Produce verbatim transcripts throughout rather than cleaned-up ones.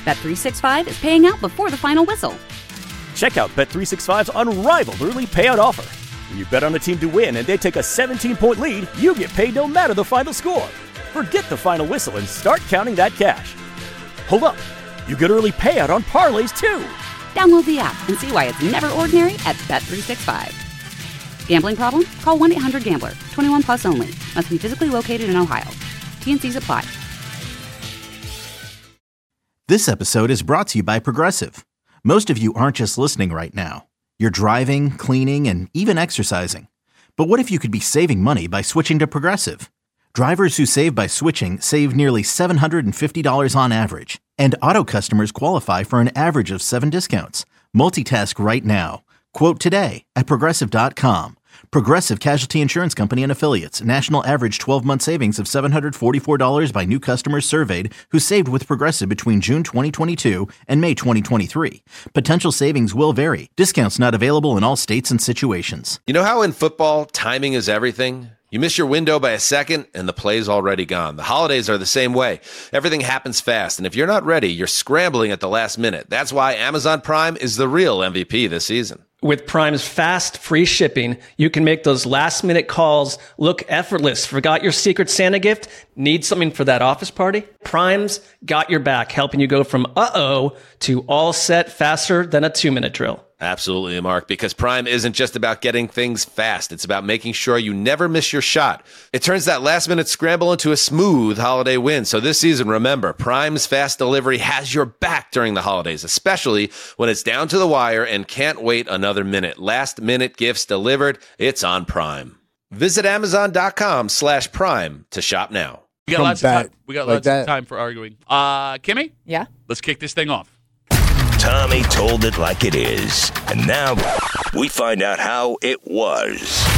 Bet three sixty-five is paying out before the final whistle. Check out Bet three sixty-five's unrivaled early payout offer. When you bet on a team to win and they take a seventeen-point lead, you get paid no matter the final score. Forget the final whistle and start counting that cash. Hold up. You get early payout on parlays, too. Download the app and see why it's never ordinary at Bet three sixty-five. Gambling problem? Call one eight hundred gambler. twenty-one plus only. Must be physically located in Ohio. T N Cs apply. This episode is brought to you by Progressive. Most of you aren't just listening right now. You're driving, cleaning, and even exercising. But what if you could be saving money by switching to Progressive? Drivers who save by switching save nearly seven hundred fifty dollars on average. And auto customers qualify for an average of seven discounts. Multitask right now. Quote today at Progressive dot com. Progressive Casualty Insurance Company and Affiliates. National average twelve-month savings of seven hundred forty-four dollars by new customers surveyed who saved with Progressive between June twenty twenty-two and May twenty twenty-three. Potential savings will vary. Discounts not available in all states and situations. You know how in football, timing is everything? You miss your window by a second, and the play's already gone. The holidays are the same way. Everything happens fast, and if you're not ready, you're scrambling at the last minute. That's why Amazon Prime is the real M V P this season. With Prime's fast, free shipping, you can make those last-minute calls look effortless. Forgot your Secret Santa gift? Need something for that office party? Prime's got your back, helping you go from uh-oh to all set faster than a two-minute drill. Absolutely, Mark, because Prime isn't just about getting things fast. It's about making sure you never miss your shot. It turns that last-minute scramble into a smooth holiday win. So this season, remember, Prime's fast delivery has your back during the holidays, especially when it's down to the wire and can't wait another minute. Last-minute gifts delivered, it's on Prime. Visit Amazon.com slash Prime to shop now. We got Come lots back of time. We got like lots that. of time for arguing. Uh, Kimmy? Yeah? Let's kick this thing off. Tommy told it like it is. And now we find out how it was.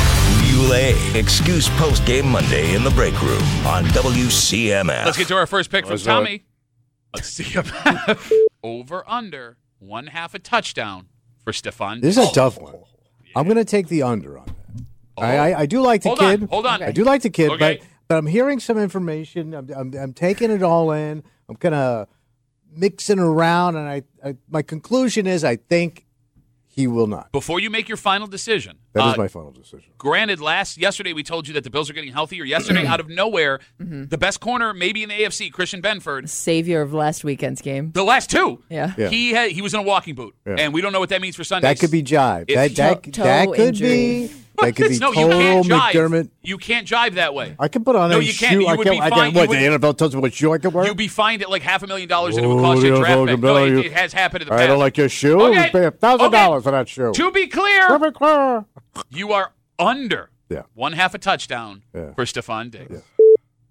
Ulay Excuse Post Game Monday in the break room on W C M F. Let's get to our first pick from What's Tommy. Let's see about over under one half a touchdown for Stephon. This is a tough one. I'm going to take the under on that. Oh. I, I, I do like the Hold kid. on, hold on. I do like the kid, Okay. but but I'm hearing some information. I'm, I'm, I'm taking it all in. I'm kind of mixing around, and I, I my conclusion is I think he will not. Before you make your final decision. That uh, is my final decision. Granted, last yesterday we told you that the Bills are getting healthier. Yesterday, out of nowhere, Mm-hmm. the best corner maybe in the A F C, Christian Benford. Savior of last weekend's game. The last two. Yeah. Yeah. He had, he was in a walking boot, Yeah. and we don't know what that means for Sunday. That could be jive. If- That that, Toe- that toe could injury. be. That could be no, total you can't jive. McDermott. You can't jive that way. I can put on No, a you shoe. can't. You I would can. be I fine. can. What You the would- N F L tells me what shoe I can wear? You'd be fined at like half a million dollars, and it Oh, would cost the you a N F L draft pick. can No, bill it, you. it has happened in the I past. don't like your shoe. Okay. You pay a thousand Okay. dollars for that shoe. To be clear, To be clear. you are under Yeah. one half a touchdown Yeah. for Stephon Diggs. Yeah.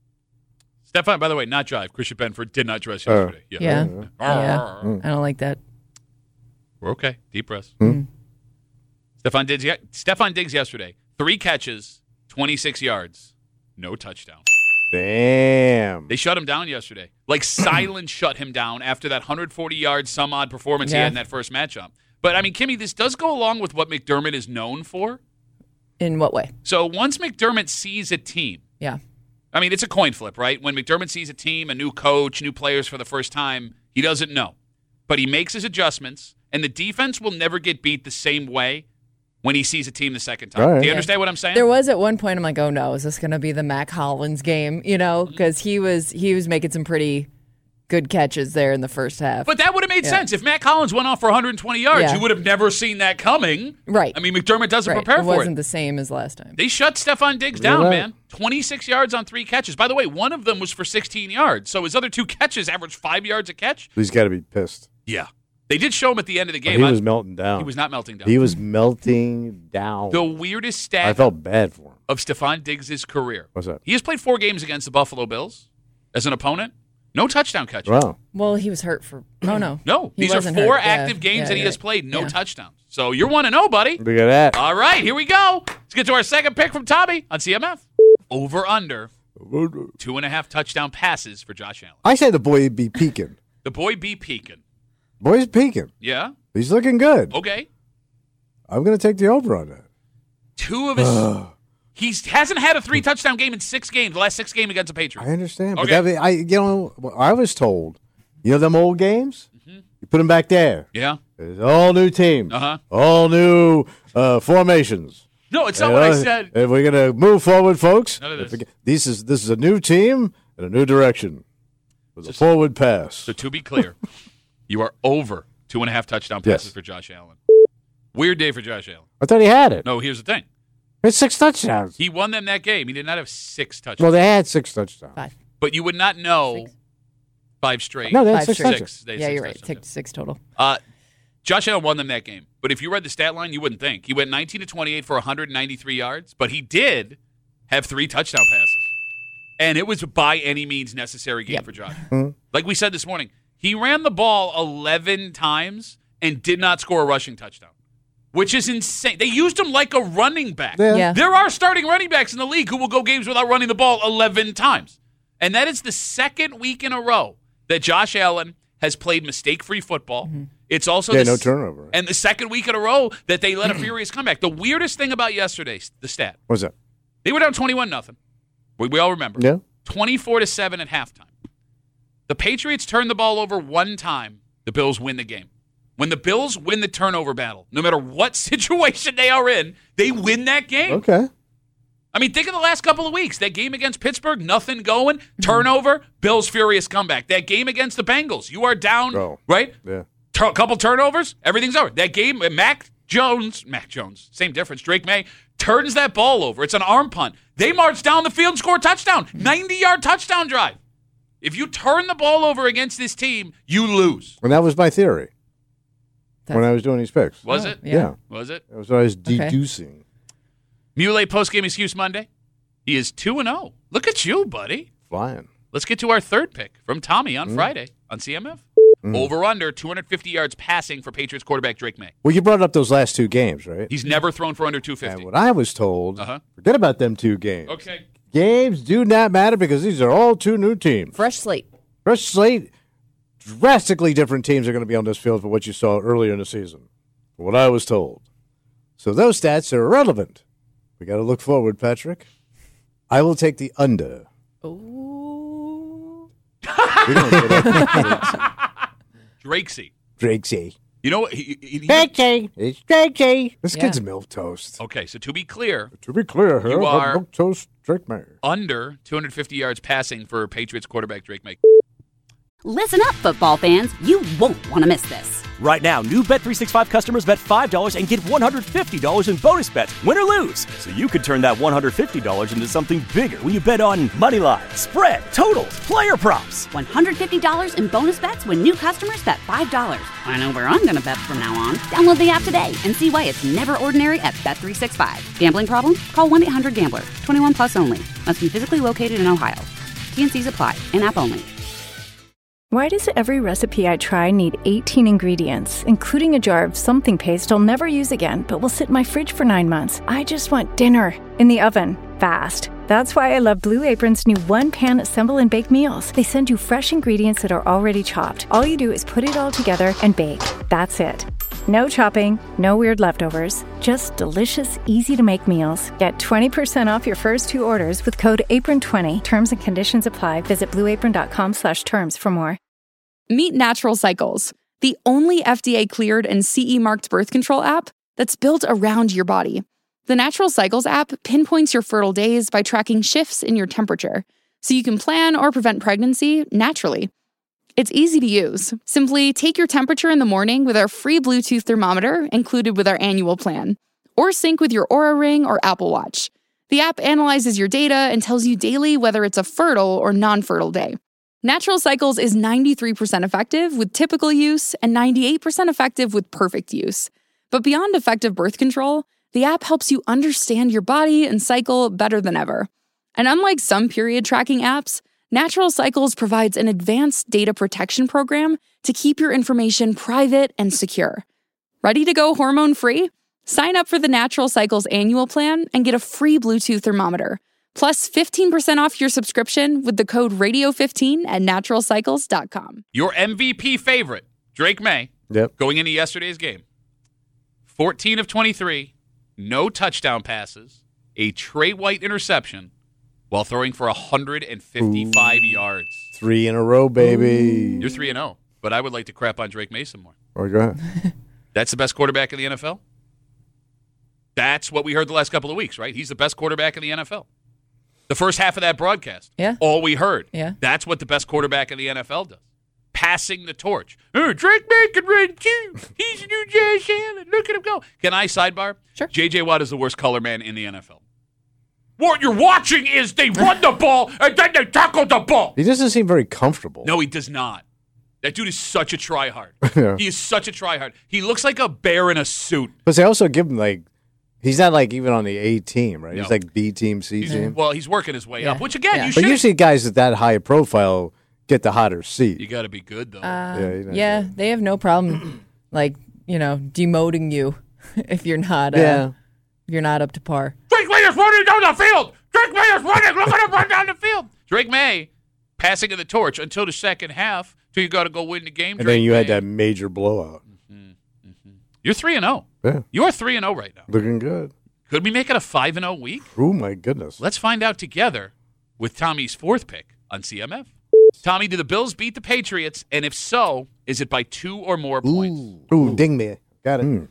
Stephon, by the way, not jive. Christian Benford did not dress Uh, yesterday. Yeah. Yeah. Yeah. I don't like that. We're okay. Deep breaths. Hmm? Stephon Diggs, ye- Stephon Diggs yesterday, three catches, twenty-six yards, no touchdown. Damn. They shut him down yesterday. Like silence shut him down after that one hundred forty yard some odd performance he Yeah. had in that first matchup. But, I mean, Kimmy, this does go along with what McDermott is known for. In what way? So once McDermott sees a team, Yeah. I mean, it's a coin flip, right? When McDermott sees a team, a new coach, new players for the first time, he doesn't know. But he makes his adjustments, and the defense will never get beat the same way when he sees a team the second time. Right. Do you understand what I'm saying? There was at one point, I'm like, oh no, is this going to be the Mac Hollins game? You know, because he was he was making some pretty good catches there in the first half. But that would have made Yeah. sense. If Matt Collins went off for one hundred twenty yards, Yeah. you would have never seen that coming. Right. I mean, McDermott doesn't right. prepare it for wasn't it. the same as last time. They shut Stephon Diggs down, right. man. twenty-six yards on three catches. By the way, one of them was for sixteen yards. So his other two catches averaged five yards a catch. He's got to be pissed. Yeah. They did show him at the end of the But game. he I- was melting down. He was not melting down. He was melting down. The weirdest stat I felt bad for him. of Stephon Diggs' career. What's that? He has played four games against the Buffalo Bills as an opponent. No touchdown catches. Wow. Well, he was hurt for. No, no. No. He These are wasn't four hurt. Yeah, active games yeah, that he you're has right. played. No Yeah. touchdowns. So you're one and oh, buddy. Look at that. All right, here we go. Let's get to our second pick from Tommy on C M F. Over under two and a half touchdown passes for Josh Allen. I say the boy be peeking. The boy be peeking. Boy's peeking. Yeah? He's looking good. Okay. I'm going to take the over on that. Two of his he hasn't had a three touchdown game in six games, the last six games against the Patriots. I understand. Okay. But that, I, you know, I was told You know them old games? Mm-hmm. You put them back there. Yeah. It's all new teams. Uh-huh. All new uh, formations. No, it's not and, what uh, I said. And we're going to move forward, folks. None of this. Forget, this is this is a new team and a new direction with so, a forward pass. So to be clear, you are over two and a half touchdown passes yes. for Josh Allen. Weird day for Josh Allen. I thought he had it. No, here's the thing. It's six touchdowns. He won them that game. He did not have six touchdowns. Well, they had six touchdowns. Five. But you would not know Six. five straight. No, they had Five six straight. touchdowns. Six. They had Yeah, six you're right. touchdowns. Six, six total. Uh, Josh Allen won them that game. But if you read the stat line, you wouldn't think. He went nineteen to twenty-eight for one hundred ninety-three yards, but he did have three touchdown passes. And it was by any means necessary game Yep. for Josh. Mm-hmm. Like we said this morning, he ran the ball eleven times and did not score a rushing touchdown, which is insane. They used him like a running back. Yeah. Yeah. There are starting running backs in the league who will go games without running the ball eleven times. And that is the second week in a row that Josh Allen has played mistake-free football. Mm-hmm. It's also Yeah, the, no turnover. And the second week in a row that they let a furious comeback. The weirdest thing about yesterday, the stat, What's that? they were down twenty-one nothing. We, we all remember. Yeah. twenty-four to seven at halftime. The Patriots turn the ball over one time. The Bills win the game. When the Bills win the turnover battle, no matter what situation they are in, they win that game. Okay. I mean, think of the last couple of weeks. That game against Pittsburgh, nothing going. Turnover, Bills furious comeback. That game against the Bengals, you are down, Oh. right? Yeah. A couple turnovers, everything's over. That game, Mac Jones, Mac Jones, same difference. Drake May turns that ball over. It's an arm punt. They march down the field and score a touchdown. ninety-yard touchdown drive. If you turn the ball over against this team, you lose. And that was my theory That's- when I was doing these picks. Was Oh, it? yeah. Yeah. Was it? That was what I was Okay. deducing. Muley post-game excuse Monday. He is two and oh. Look at you, buddy. Flying. Let's get to our third pick from Tommy on Mm. Friday on C M F. Over under two hundred fifty yards passing for Patriots quarterback Drake May. Well, you brought up those last two games, right? He's never thrown for under two And fifty. what I was told, Uh-huh. forget about them two games. Okay. Games do not matter because these are all two new teams. Fresh slate. Fresh slate, drastically different teams are going to be on this field for what you saw earlier in the season. What I was told. So those stats are irrelevant. We got to look forward, Patrick. I will take the under. Ooh. We're gonna get up Drakesy. Drakesy. You know what? He, he, he, Drakesy. It's Drakesy. This Yeah. kid's milk toast. okay, so to be clear, To be clear here, You are- milk toast Drake May. under two hundred fifty yards passing for Patriots quarterback Drake May. Listen up, football fans. You won't want to miss this. Right now, new Bet three sixty-five customers bet five dollars and get one hundred fifty dollars in bonus bets, win or lose. So you could turn that one hundred fifty dollars into something bigger when you bet on money line, spread, totals, player props. one hundred fifty dollars in bonus bets when new customers bet five dollars. I know where I'm going to bet from now on. Download the app today and see why it's never ordinary at Bet three sixty-five. Gambling problem? Call one eight hundred gambler. twenty-one plus only. Must be physically located in Ohio. T N Cs apply. In-app only. Why does every recipe I try need eighteen ingredients, including a jar of something paste I'll never use again, but will sit in my fridge for nine months? I just want dinner in the oven, fast. That's why I love Blue Apron's new one-pan assemble and bake meals. They send you fresh ingredients that are already chopped. All you do is put it all together and bake. That's it. No chopping, no weird leftovers, just delicious, easy-to-make meals. Get twenty percent off your first two orders with code apron twenty. Terms and conditions apply. Visit blueapron.com slash terms for more. Meet Natural Cycles, the only F D A-cleared and C E-marked birth control app that's built around your body. The Natural Cycles app pinpoints your fertile days by tracking shifts in your temperature, so you can plan or prevent pregnancy naturally. It's easy to use. Simply take your temperature in the morning with our free Bluetooth thermometer included with our annual plan, or sync with your Oura Ring or Apple Watch. The app analyzes your data and tells you daily whether it's a fertile or non-fertile day. Natural Cycles is ninety-three percent effective with typical use and ninety-eight percent effective with perfect use. But beyond effective birth control, the app helps you understand your body and cycle better than ever. And unlike some period tracking apps, Natural Cycles provides an advanced data protection program to keep your information private and secure. Ready to go hormone-free? Sign up for the Natural Cycles annual plan and get a free Bluetooth thermometer, plus fifteen percent off your subscription with the code radio fifteen at natural cycles dot com. Your M V P favorite, Drake May, Yep. going into yesterday's game. fourteen of twenty-three, no touchdown passes, a Trey White interception, while throwing for one hundred fifty-five Ooh. yards. Three in a row, baby. You're three and oh, but I would like to crap on Drake Mason more. All right, go ahead. That's the best quarterback in the N F L? That's what we heard the last couple of weeks, right? He's the best quarterback in the N F L. The first half of that broadcast, yeah. all we heard. Yeah. That's what the best quarterback in the N F L does. Passing the torch. Oh, Drake May can run too. He's a new Josh Allen. Look at him go. Can I sidebar? Sure. J J. Watt is the worst color man in the N F L. What you're watching is they run the ball and then they tackle the ball. He doesn't seem very comfortable. No, he does not. That dude is such a tryhard. Yeah. He is such a tryhard. He looks like a bear in a suit. But they also give him, like, he's not, like, even on the A team, right? No. He's like B team, C He's, team. well, he's working his way Yeah. up, which, again, Yeah. you But should. usually guys at that high profile get the hotter seat. You got to be good, though. Uh, Yeah, you know, yeah, yeah. they have no problem, like, you know, demoting you if you're not, uh, Yeah. if you're not up to par. Drake May is running down the field. Drake May is running. Look at him run down the field. Drake May passing of the torch until the second half. Till you got to go win the game. And Drake then you May. had that major blowout. Mm-hmm. Mm-hmm. You're three and zero. Yeah. You are three and zero right now. Looking good. Could we make it a five and zero week? Oh, my goodness. Let's find out together with Tommy's fourth pick on C M F. Tommy, do the Bills beat the Patriots? And if so, is it by two or more points? Ooh, Ooh ding me. Got it. Mm.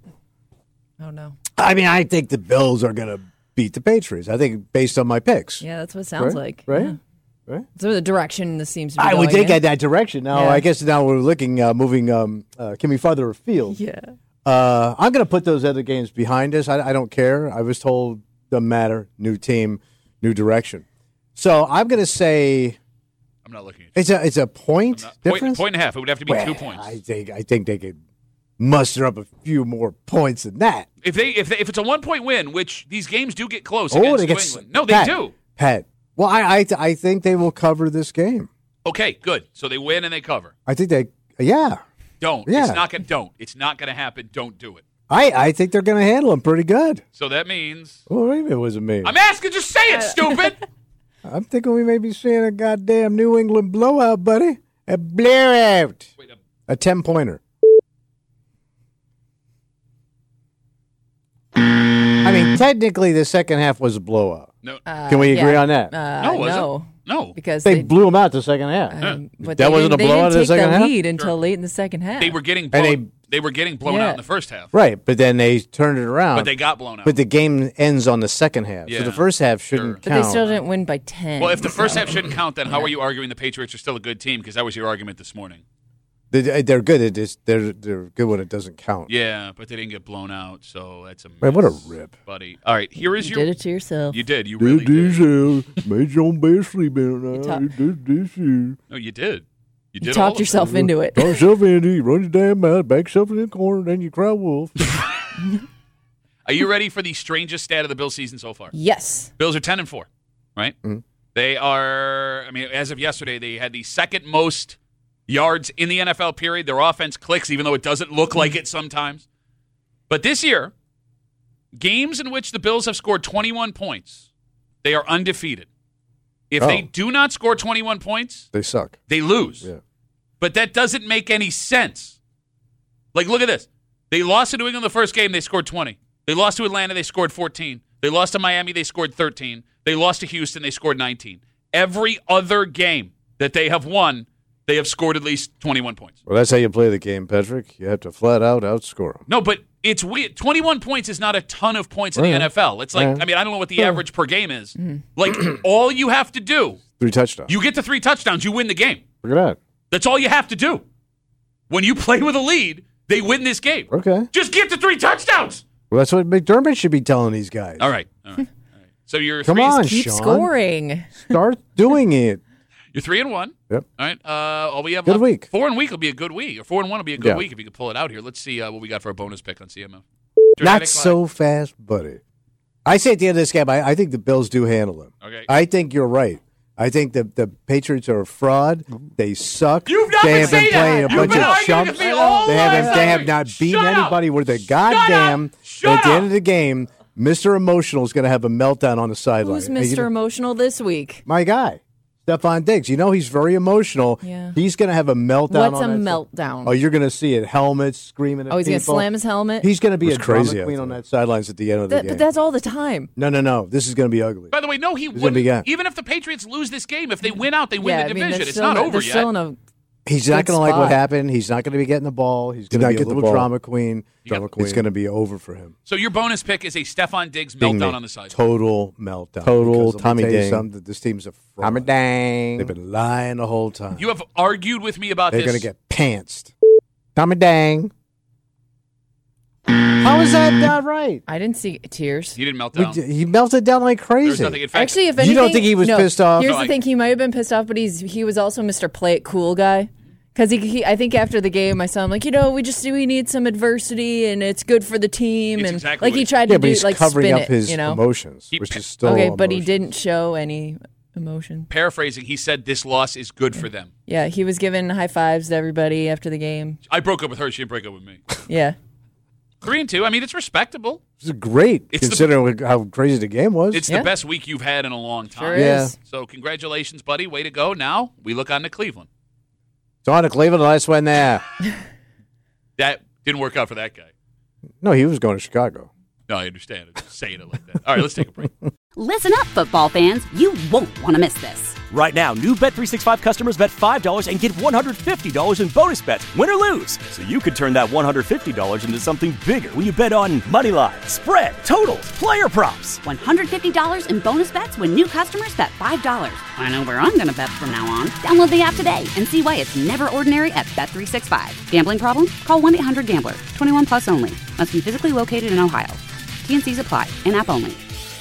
Oh, no. I mean, I think the Bills are going to beat the Patriots. I think based on my picks. Yeah, that's what it sounds Right? like. Right? Yeah. Right? So the direction this seems to be I would going think in. at that direction. Now, Yeah. I guess now we're looking, uh, moving, um, uh, can we farther afield? Yeah. Uh, I'm going to put those other games behind us. I, I don't care. I was told doesn't matter. New team, new direction. So I'm going to say I'm not looking at you. it's a it's a point I'm not- difference. Point, point and a half. It would have to be Well, two points. I think I think they could muster up a few more points than that. If they if they, if it's a one point win, which these games do get close Oh, against they New get England. No, they Pat, do. Pat. Well, I I, I think they will cover this game. Okay, good. So they win and they cover. I think they. Yeah. Don't. Yeah. It's not gonna don't. It's not gonna happen. Don't do it. I, I think they're going to handle them pretty good. So that means Well, maybe it wasn't me. I'm asking. Just say it, stupid. I'm thinking we may be seeing a goddamn New England blowout, buddy. A blowout. Wait, a- A ten-pointer. I mean, technically, the second half was a blowout. no, Uh, Can we agree yeah. on that? Uh, no, was no. it? No. Because They they, blew them out the second half. um, but That they wasn't didn't, a they blowout didn't in the take second the half? lead until Sure. late in the second half. They were getting blown. they- They, were getting blown Yeah. out in the first half, Right, but then they turned it around. but they got blown out. But the game ends on the second half. Yeah. So the first half shouldn't Sure. But count. they still didn't win by ten. well, if the first so- half shouldn't count, then how are you arguing the Patriots are still a good team? Because that was your argument this morning. They- They're good. It is, they're, they're good when it doesn't count. Yeah, but they didn't get blown out, so that's a Man, what a miss, rip. buddy. All right, here is You your. did it to yourself. You did. You really did. did. Made your own bed sleeping. talk- You did this year. No, you did. You did. You all talked of it. yourself into it. Talk yourself into it. You run your damn mouth, back yourself in the corner, then you cry wolf. Are you ready for the strangest stat of the Bills season so far? Yes. Bills are ten and four, right? Mhm. They are. I mean, as of yesterday, they had the second most yards in the N F L. Period. Their offense clicks, even though it doesn't look like it sometimes. But this year, games in which the Bills have scored twenty-one points, they are undefeated. If Oh. they do not score twenty-one points, They suck. they lose. Yeah. But that doesn't make any sense. Like, look at this. They lost to New England the first game, they scored twenty. They lost to Atlanta, they scored fourteen. They lost to Miami, they scored thirteen. They lost to Houston, they scored nineteen. Every other game that they have won, they have scored at least twenty-one points. Well, that's how you play the game, Patrick. You have to flat out outscore them. No, but it's weird. twenty-one points is not a ton of points in the Yeah. N F L. It's like, Yeah. I mean, I don't know what the Yeah. average per game is. Like, all you have to do, Three touchdowns. you get to three touchdowns, you win the game. Look at that. That's all you have to do. When you play with a lead, they win this game. Okay. Just get to three touchdowns. Well, that's what McDermott should be telling these guys. All right. All right. All right. So you're Come three, on, Keep Sean. scoring. Start doing it. You're three and one. Yep. All right. Uh, all we have Good left- week. Four and week will be a good week. Or four and one will be a good Yeah. week if you can pull it out here. Let's see uh, what we got for a bonus pick on C M F. Not Dramatic so fast, buddy. I say at the end of this game, I, I think the Bills do handle them. Okay. I think you're right. I think the, the Patriots are a fraud. They suck. You've not they been have been saying playing that. a You've bunch been of arguing chumps. with me all They haven't. last They have week. not beaten Shut up. anybody worth a Shut goddamn. up. Shut At the up. end of the game, Mister Emotional is going to have a meltdown on the sideline. Who's And you Mister know- Emotional this week? My guy, Stephon Diggs. You know he's very emotional. Yeah. He's going to have a meltdown. What's on a that meltdown? Oh, you're going to see it. Helmets, screaming at Oh, he's going to people. slam his helmet? He's going to be It a was drama crazy out queen on there. that sidelines at the end of the That- game. but that's all the time. No, no, no. This is going to be ugly. By the way, no, he It's gonna be wouldn't. good. Even if the Patriots lose this game, if they win out, they win yeah, the I mean, division. they're It's still not in a- over they're yet. Still in a He's not good going to like what spot. happened. He's not going to be getting the ball. He's going not to be a get the little ball. drama queen. Drama It's queen. going to be over for him. So your bonus pick is a Stephon Diggs Ding meltdown me. on the side. Total meltdown. Total Because let me Tommy tell you Ding. something, that this team's a fraud. Tommy Dang. They've been lying the whole time. You have argued with me about They're this. going to get pantsed. Tommy Dang. How is that not right? I didn't see tears. He didn't melt We down. d- He melted down like There's crazy. nothing. In fact, Actually, if You anything, don't think he was no, pissed off? Here's No, the I- thing: he might have been pissed off, but he's he was also Mister Play It Cool guy. Because he, he, I think after the game, I saw him like, you know, we just we need some adversity, and it's good for the team, It's and exactly like what he he- tried yeah, to but do he's like covering spin up it, his you know. emotions, He- which is still Okay, but he emotion. didn't show any emotion. paraphrasing, he said this loss is good for them. Yeah, he was giving high fives to everybody after the game. I broke up with her. She didn't break up with me. Yeah. Three and two. I mean, it's respectable. It's great It's the- considering how crazy the game was. It's Yeah. the best week you've had in a long time. Sure Yeah. is. So congratulations, buddy. Way to go. Now we look on to Cleveland. It's on to Cleveland. Last one there. That didn't work out for that guy. No, he was going to Chicago. No, I understand. I'm just saying it like that. All right, let's take a break. Listen up, football fans. You won't want to miss this. Right now, new Bet three sixty-five customers bet five dollars and get one hundred fifty dollars in bonus bets, win or lose. So you could turn that one hundred fifty dollars into something bigger when you bet on money line, spread, totals, player props. one hundred fifty dollars in bonus bets when new customers bet five dollars. I know where I'm going to bet from now on. Download the app today and see why it's never ordinary at Bet three sixty-five. Gambling problem? Call one eight hundred gambler. twenty-one plus only. Must be physically located in Ohio. T and C's apply. In-app only.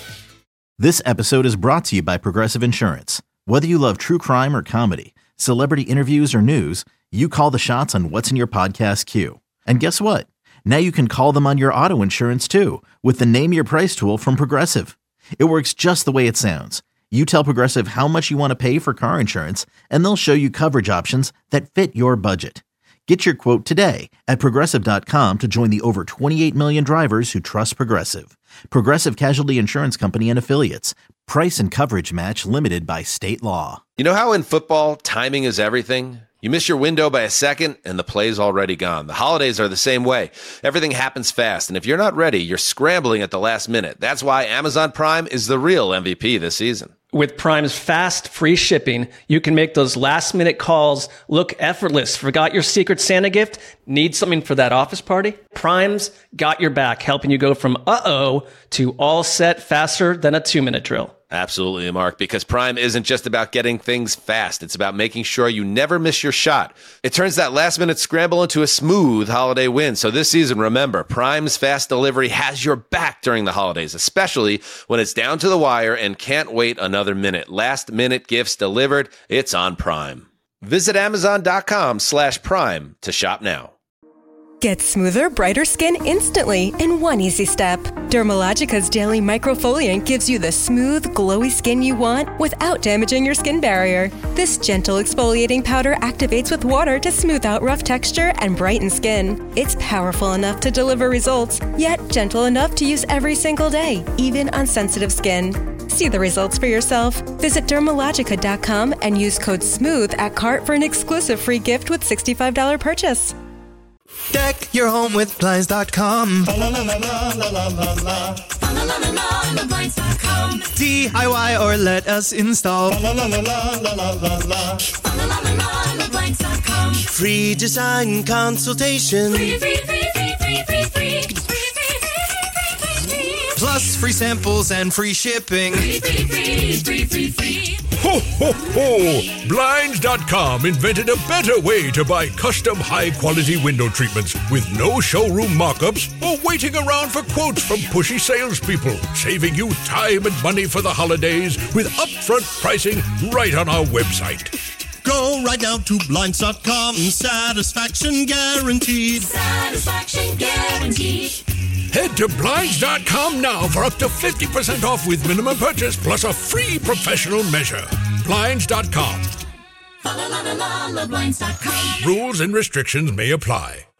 This episode is brought to you by Progressive Insurance. Whether you love true crime or comedy, celebrity interviews or news, you call the shots on what's in your podcast queue. And guess what? Now you can call them on your auto insurance too with the Name Your Price tool from Progressive. It works just the way it sounds. You tell Progressive how much you want to pay for car insurance, and they'll show you coverage options that fit your budget. Get your quote today at Progressive dot com to join the over twenty-eight million drivers who trust Progressive. Progressive Casualty Insurance Company and Affiliates. Price and coverage match limited by state law. You know how in football, timing is everything? You miss your window by a second, and the play's already gone. The holidays are the same way. Everything happens fast, and if you're not ready, you're scrambling at the last minute. That's why Amazon Prime is the real M V P this season. With Prime's fast, free shipping, you can make those last-minute calls look effortless. Forgot your Secret Santa gift? Need something for that office party? Prime's got your back, helping you go from uh-oh to all set faster than a two-minute drill. Absolutely, Mark, because Prime isn't just about getting things fast. It's about making sure you never miss your shot. It turns that last-minute scramble into a smooth holiday win. So this season, remember, Prime's fast delivery has your back during the holidays, especially when it's down to the wire and can't wait another minute. Last-minute gifts delivered, it's on Prime. Visit Amazon.com slash Prime to shop now. Get smoother, brighter skin instantly in one easy step. Dermalogica's Daily Microfoliant gives you the smooth, glowy skin you want without damaging your skin barrier. This gentle exfoliating powder activates with water to smooth out rough texture and brighten skin. It's powerful enough to deliver results, yet gentle enough to use every single day, even on sensitive skin. See the results for yourself. Visit Dermalogica dot com and use code SMOOTH at cart for an exclusive free gift with sixty-five dollars purchase. Deck your home with Blinds dot com. D I Y or let us install. Free design consultation. Plus free samples and free shipping. Ho, ho, ho! Blinds dot com invented a better way to buy custom high-quality window treatments with no showroom mock-ups or waiting around for quotes from pushy salespeople, saving you time and money for the holidays with upfront pricing right on our website. Go right now to Blinds dot com. Satisfaction guaranteed. Satisfaction guaranteed. Head to Blinds dot com now for up to fifty percent off with minimum purchase plus a free professional measure. Blinds dot com. Rules and restrictions may apply.